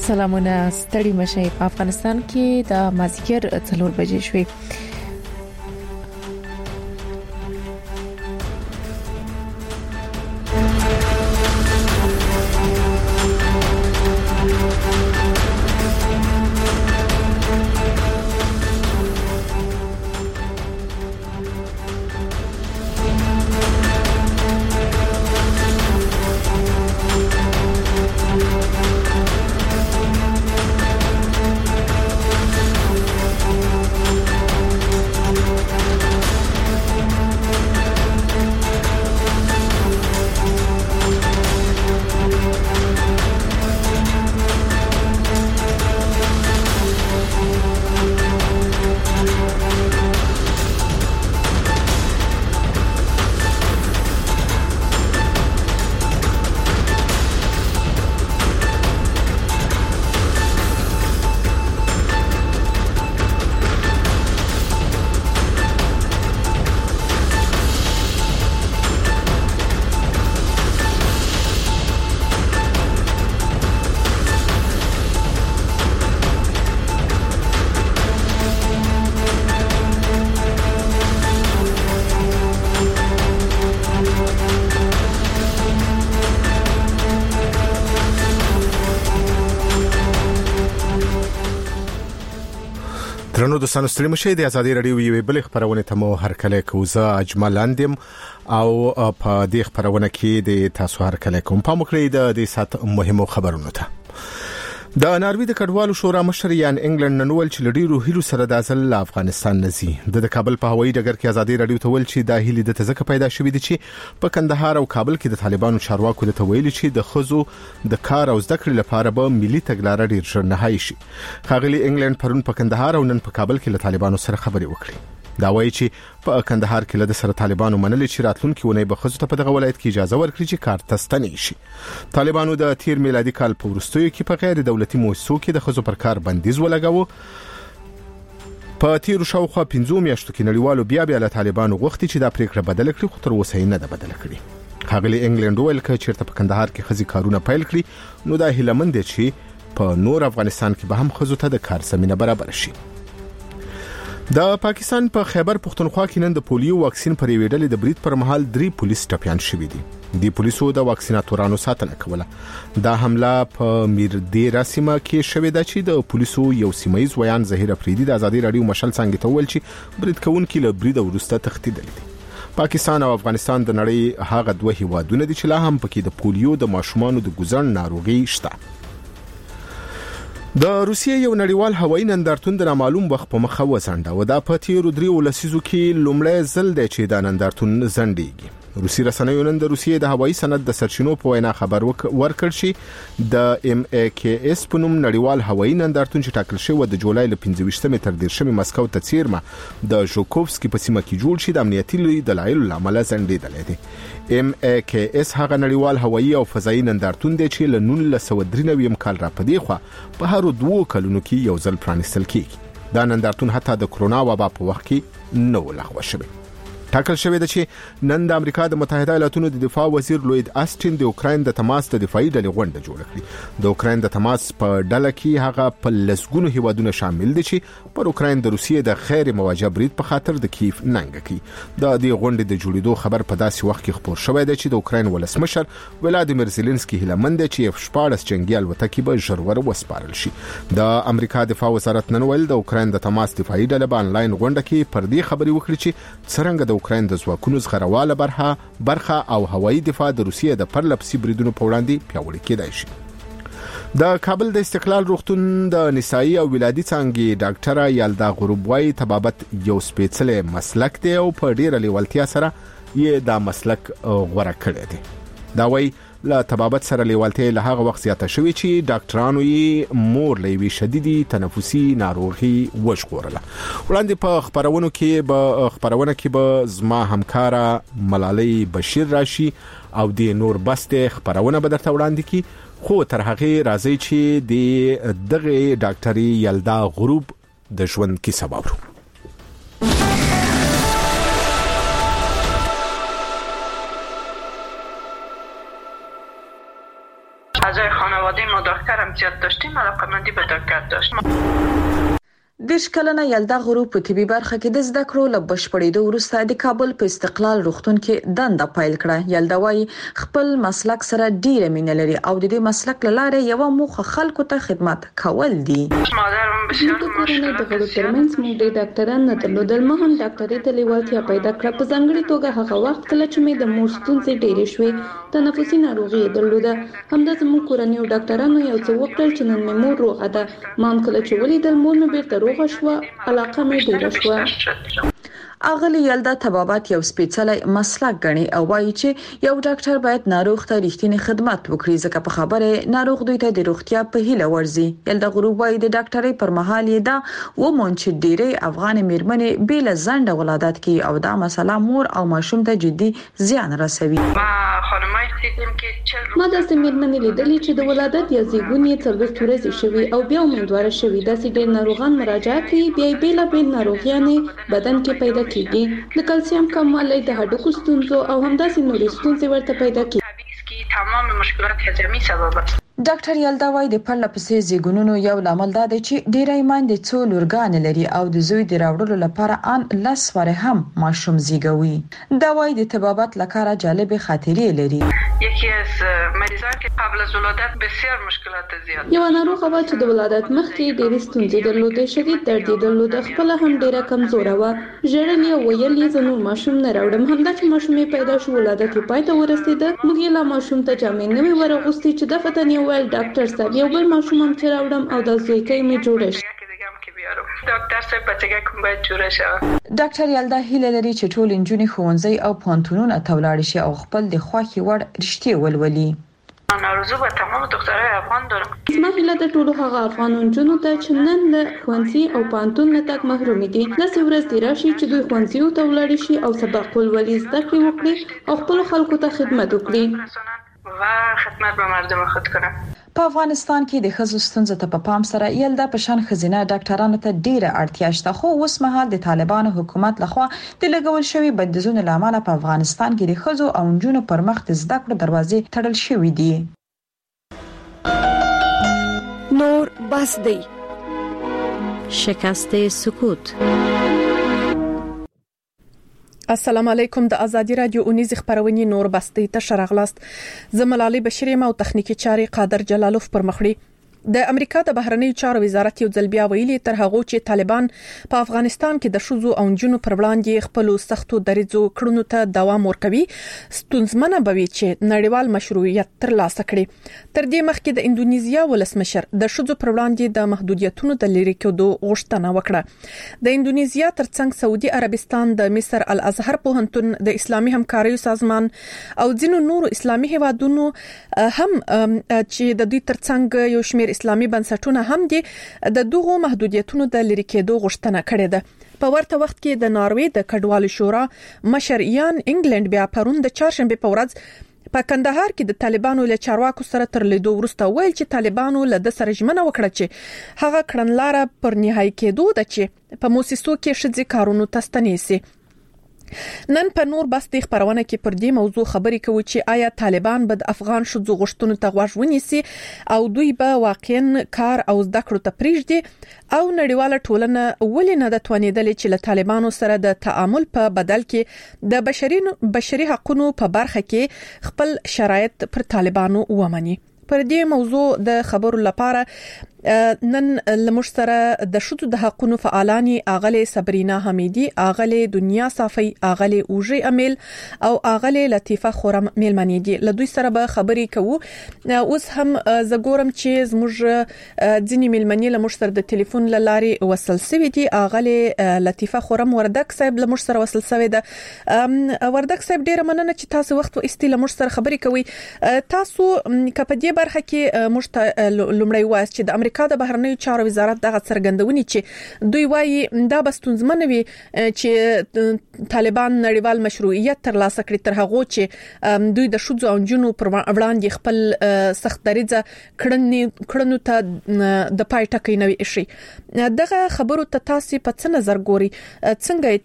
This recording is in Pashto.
سلامونه ستړي مشي په افغانستان کې د مازیګر 4 بجې شوي. ترنو دوستانو ستړي مشي د ازادي رادیو یوې بل خبرونه ته مو هرکله کوزه اجمل اندم او په دې خبرونه کې د تاسو هرکله کوم په مخکې د سات مهمو خبرونو ته د ناروی د کډوالو شورا مشر یان انګلند ننول چې لډیرو هیلو سره د ځل افغانستان نزي د کابل په هوایي ډګر کې ازادي رادیو ته ول چې د هیلي د تزکه پیدا شوې دي چې په کندهار او کابل کې د طالبانو چارواکو د تویل چې د خزو د کار او زده کړې لپاره به ملي تګلارې ډیر ژر نهایی شي. خاغلی انګلند پرون په کندهار او نن په کابل کې له طالبانو سره خبرې وکړي. دا وایي چې په کندهار کې له سره طالبانو منلي چې راتلونکي ونې به خزو ته په دغه ولایت کې اجازه ورکړي چې کار تستنی شي. طالبانو د تیر میلادي کال په وروستیو کې په غیر دولتي مؤسسو کې د خزو پر کار بندیز ولګاوه. په تیر شاوخوا 15 میاشتو کې نړیوالو بیا له طالبانو غوښتي چې دا پریکړه بدل کړي خو تر اوسه نه ده بدل کړي. خاغلی انګلند ویل چې چیرته په کندهار کې خزي کارونه پیل کړي نو دا هیلمند دي چې په نور افغانستان کې به هم خزو ته د کار زمينه برابر شي. د پاکستان په خیبر پختونخوا کې نن د پولیو واکسین پر ویډلې د بریټ پر مهال 3 پولیس ټپيان شوي دي. د پولیسو د واکسیناتورانو ساتنه کوله. دا حمله په میردیرا سیمه کې شوې ده چې د پولیسو یو سیمایي ویان زهیر افریدي د ازادي رادیو مشل څنګه ته ول چې بریټ کون کې له بریډ ورسته تختیدل دي. پاکستان او افغانستان د نړۍ هغه دوه هیوادونه دي چې لا هم پکې د پولیو د ماشومانو د ګزن ناروغي شته. د روسیې یو نړیوال هوایي نندارتون د نامعلوم وخت په مخه وسانده او دا په تیرو 3 لسیزو کې لومړی ځل دی چې دا نندارتون زندېږي. روسي رسنیو نن د روسیې د هوایي سند د سرچینو په وینا خبر ورکړ چې د MAKS په نوم نړیوال هوایي نندارتون چې ټاکل شوی د جولای ل 15 تر 10 مسکو ته څیرمه د ژوکوفسکي په سیمه کې جوړ شي د امنیتي دلایل لامل زندېدل دي. MAKS هغه نړیوال هوایي او فضایي نندارتون دی چې ل 1993 کال را پدې خو په هر 2 کلونو کې یو ځل پرانیستل کیږي. دا نندارتون حتی د کرونا وبا په وخت کې نو لغوه شوی. ټاکل شوی دی چې نن د امریکا د متحده ایالاتونو د دفاع وزیر لوید آسټین د اوکراین د تماس د دفاعي ډلې غونډه جوړه کړې. د اوکراین د تماس په ډله کې هغه په لسګونو هیوادونو شامل دي چې پر اوکراین د روسیې د غیر مواجه برید په خاطر د کیف ننګ کوي. د دې غونډې د جوړېدو خبر په داسې وخت کې خبر شوی دی چې د اوکراین ولسمشر ولادیمیر زيلنسکي هیلمند چې F-14 جنگي الوتکې به ژر وسپارل شي. د امریکا دفاع وزارت نن ویل د اوکراین د تماس دفاعي ډله په انلاین غونډه کې پر دې خبرې وکړي چې څنګه د اوکراین د ځواکونو زغرواله برخه او هوایي دفاع د روسیې د پرلپسې بریدونو په وړاندې پیاوړی کېدای شي. د کابل د استقلال روغتون د نسایي او ولادي څانګې ډاکټره یالدا غروبوای طبابت یو سپېڅلې مسلک دی او په ډیره لیوالتیا سره یې دا مسلک غوړه کړی دی. دا وایي لا طبابت سره لیوالتیا له هغه وخت زیاته شوې چې ډاکټرانو یې مور لوي شديدي تنفسي ناروغي وژغورله. وړاندې په خبرونه کې به زما همکارا ملالۍ بشیر راشي او د نور بسته خبرونه به درته وړاندې کی خو تر هغه راځي چې د دغه ډاکټري یلدا غروب د ژوند کیسه واورو. اعضای خانواده ما دکتر هم زیاد داشتیم، علاقه‌مندی به دکتر داشت. دیش کلنه یلدا غروب په طبي برخه کې د زده کړو له بشپړېدو وروسته د کابل په استقلال روغتون کې دنده پیل کړه. یلدا وايي خپل مسلک سره ډیره مینه لري او د دې مسلک لاره یو موخه خلکو ته خدمت کول دي. مادرم بسیار مشکل د غړو ترمنځ موږ د ډاکټرانو نه درلودل. ما هم ډاکټرۍ ته لیوالتیا پیدا کړه. په ځانګړي توګه هغه وخت کله چې مې د مور ستونزې ډېرې شوې، تنفسي ناروغي درلوده. همدا زموږ کورنۍ او ډاکټرانو یو څه وکړل چې نن مې مور روغه ده. ما هم کله چې ولیدل مور مې بیرته روغه شوه، علاقه مې ډیره شوه. اغلی یلدا طبابت یو سپیڅلی مسلک غني او وایي چې یو ډاکټر باید ناروغ ته رښتینی خدمت وکړي، ځکه په خبره ناروغ دوی ته د روغتیا په هیله ورزي. یلدا غروب وایي د ډاکټرۍ پر مهال یې دا ومون چې ډېرې افغان میرمنې بیل زنده ولادت کوي او دا مسله مور او ماشوم ته جدي زیان رسوي. ما داسې میرمنې لیدلې چې د ولادت یا زیږون یې 40 ورځې شوي او بیا امیدواره شوي. داسې ډېر ناروغان مراجعه کوي، بیا یې بیلابیل ناروغیانې بدن کې پیدا کیږي، د کلسیم کموالی، د هډوکو ستونزو او همداسې نورې ستونزې ورته پیدا کیږي. تمام مشکلات هضمي سبب است. ډاکټر یلدا وايي د پرله پسې زیږونونو یو لامل دا دی چې ډېری میندې څو لورګانې لري او د زوی د راوړلو لپاره ان لس واره هم ماشوم زیږوي. دا وايي د طبابت لپاره جالب خاطرې لري. یکی از مریضان که قبل از ولادت بسیار مشکلات زیاد. یو ناروغه و چې د ولادت مخکې ډېرې ستونزې درلودې، شدید درد یې درلود، خپل هم ډېره کمزوره و. ژړل یې ویل یې زه نور ماشوم نه راوړم. همدا چې ماشوم یې پیدا شو، ولادت یې پای ته ورسېده. موږ یې لا ماشوم ته جامې نه وې ورغوستې چې دفتن یې ویل ډاکټر صاحب یو بل ماشوم هم چې راوړم او د زویکۍ مې جوړه شي. ډاکټر صاحب بچګه کوم باید جوړه شي. ډاکټر یلدا هیله لري چې ټول انجونې ښوونځي او پوهنتونونه ته ولاړ شي او خپل د خوښي وړ رښتیا ولولي. من آرزو به تمام دخترای افغان دارم. زما هیله د ټولو هغه افغان نجونو ته چې نن له ښوونځي او پوهنتون نه تک محروم دي، داسې ورځ دې راشي چې دوی ښوونځیو ته ولاړ شي او سبق ولولي، زده کړې وکړي او خپل خلکو ته خدمت وکړي و خدمت به مردم خود کنه. په افغانستان کې د ښځو ستونزو ته په پام سره یلدا په شان ښځینه ډاکټرانو ته ډیره اړتیا شته، خو اوس مهال د طالبانو حکومت لخوا د لګول شوی بندیزونو لامل په افغانستان کې د ښځو او نجونو پر مخ د زده کړو دروازې تړل شوې دي. نور بس دی. شکست سکوت. السلام علیکم. د ازادي رادیو اونیز خبرونه نور بستی ته شرغلاست. زملالي بشری او تخنیکی چاري قادر جلالوف پر مخړي. د امریکا د بهرنیو چارو وزارت یو ځل بیا ویلي تر هغه چې طالبان په افغانستان کې د شوزو او جنونو پر وړاندې خپل سختو دریځو کړنو ته دوام ورکوي، ستونزمنه بوي چې نړیوال مشروعیت ترلاسه کړي. تر دې مخکې د انډونیزیا ولسمشر د شوزو پر وړاندې د محدودیتونو د لری کېدو غوښتنه وکړه. د انډونیزیا ترڅنګ سعودي عربستان، د مصر الازهر پوهنتون، د اسلامي همکاریو سازمان او ځینو نورو اسلامي هیوادونو هم چې د دوی ترڅنګ یو شمېر اسلامي بنسټونه هم دي د دغو محدودیتونو د لری کېدو غوښتنه کړې ده. په ورته وخت کې د ناروې د کډوالو شورا مشر یان انګلند بیا پرون د چهارشنبه په ورځ په کندهار کې د طالبانو له چارواکو سره تر لیدو وروسته ویل چې طالبانو له د سره ژمنه وکړه چې هغه کړنلاره پر نهایی کېدو ده چې په موسسو کې شذ کارونو تستنیسي. نن په نور بس د خبرونه کې پر دې موضوع خبرې کوي چې آیا طالبان به د افغان شذو غشتونو ته غوږ ونیسي او دوی به واقعا کار او زده کړو ته پریږدي او نړیواله ټولنه ولې نه د توانیدلې چې له طالبانو سره د تعامل په بدل کې د بشري حقوقو په برخه کې خپل شرایط پر طالبانو ومني. پر دې موضوع د خبرو لپاره نن لمش سره د شذو د حقوقو فعالانی اغله صبرینا حمیدی، اغله دنیا صافی، اغله اوجی امیل او اغله لطیفه خورم میلمنی دي. له دوی سره به خبرې کوو. اوس هم زګورم چې زموږ ځینی میلمنی لمش سره د ټلیفون لارې وصل سوي دي. اغله لطیفه خورم وردک صاحب لمش سره وصل سوي ده. وردک صاحب ډیره مننه چې تاسو وخت و استي لمش سره خبرې کوي. تاسو کپدې برخه کې مشت لمړی واس چې د امریکا د بهرنیو چارو وزارت دغه څرګندونی چې دوی وایي دا بستونزمنه وي چې طالبان نړیوال مشروعیت ترلاسه کړي تر هغه چې دوی د شذو او جنونو پر وړاندې خپل سخت دریځه کړنو ته د پای ټکی نوي شي. دغه خبرو ته تاسو په څه نظر ګوري؟ څنګه